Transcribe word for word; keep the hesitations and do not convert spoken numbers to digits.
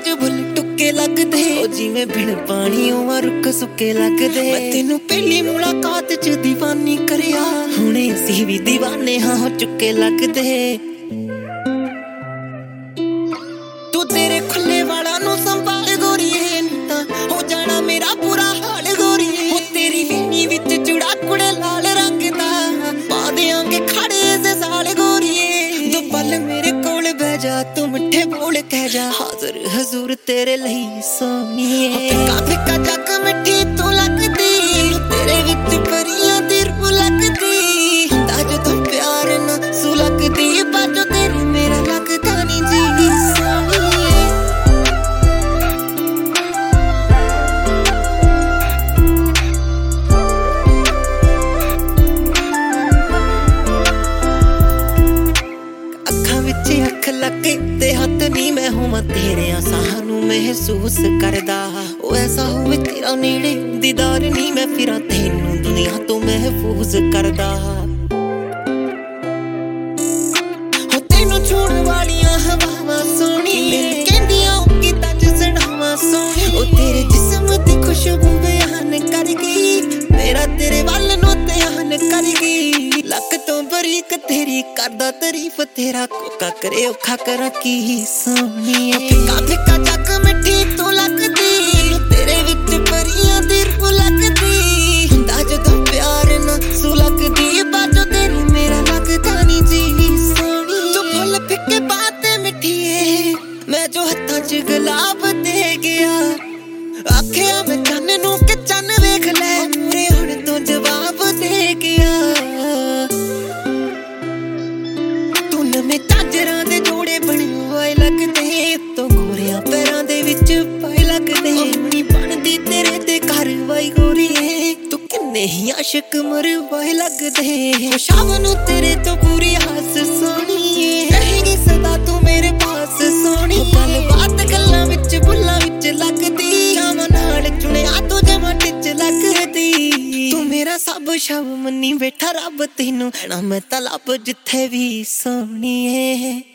जो भुल टुके लगदे ओ जिवें बिन पानी उवां रुख सुके लगदे। मैं तैनूं पहली मुलाकात च दीवानी करिया, हुणे असीं भी दीवाने हां हो चुके लगदे। तू तेरे खुले वाला नूं संभाल गोरीए, नी तां हो जाना मेरा बुरा हाल गोरीए। ओ तेरी वेणी विच जुड़ा कुड़े लाल रंग दा, पा देआंगे खड़े से साल गोरीए। दो पल मेरे कोल बैठ जा, तू मिठे बोल कह जा, हाज़र हजूर तेरे लई सोहणीए। फिक्का फिक्का जग मिठी तू लगदी, तेरे विच परियां दी रूह लगदी। हुंदा जदों प्यार ना सुलगदी, बाजो तेरे मेरा लगदा नी जी सोहणीए। अखां विच अख लगे ते हथ नी मैं होवां तेरियां साहां नूं महसूस करदा। ओ ऐसा होवे तेरा नेड़े दीदार नी मैं फिरां तैनूं दुनिया तो महफूज करदा। हो तैनूं छूण वालियां हवावां सोहणीए, कहंदियां ओ कीता जसड़ावां सोहणी। ओ तेरे जिस्म दी खुशबू बयान कर गई, मेरा तेरे वल नूं ध्यान कर गई। लक तो बरीक तेरी करदा तारीफ, तेरा कोका करे औखा करा की सोहणीए। फिक्का फिक्का जग मिठी तू लगदी, तेरे विच परियां दी रूह लगदी। हुंदा जदों प्यार ना सुलगदी, बाजो तेरे मेरा लगदा नी जी सोहणी। तू फुल फिक्के बात मिठीए, मैं जो हत्थां च गुलाब दे गया। आखिया मैं चन्न नूं कि चन्न वेख लै, मूरे हुण तू जवाब दे गया। तू नवें झांजरां दे जोड़े बणे होए लगदे, तो गोरियां पैरां दे विच पाए लगदे। अपनी बनदी तेरे ते कारवाई गोरीए, तू किन्ने ही आशिक मरवाए लगदे। शाम नूं तेरे तो पूरी आस सोहणीए, रहेगी सदा तू मेरे पास सोहणी। गल बात गल्लां विच बुल्लां विच लगदी, जावां नाल चुनिया तू जमां टिच लगदी। तू मेरा सब शब मन्नी बैठा रब, तैनूं ना मैं तां लब जिथे भी सोहणीए।